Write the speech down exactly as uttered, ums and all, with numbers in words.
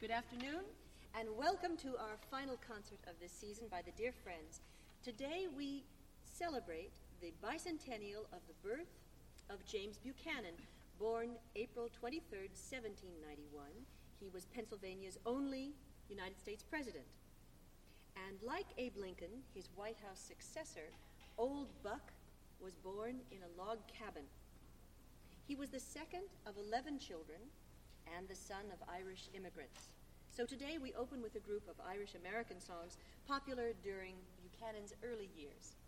Good afternoon, and welcome to our final concert of this season by the Dear Friends. Today we celebrate the bicentennial of the birth of James Buchanan, born April twenty-third, seventeen ninety-one. He was Pennsylvania's only United States president. And like Abe Lincoln, his White House successor, Old Buck was born in a log cabin. He was the second of eleven children and the son of Irish immigrants. So today we open with a group of Irish American songs popular during Buchanan's early years.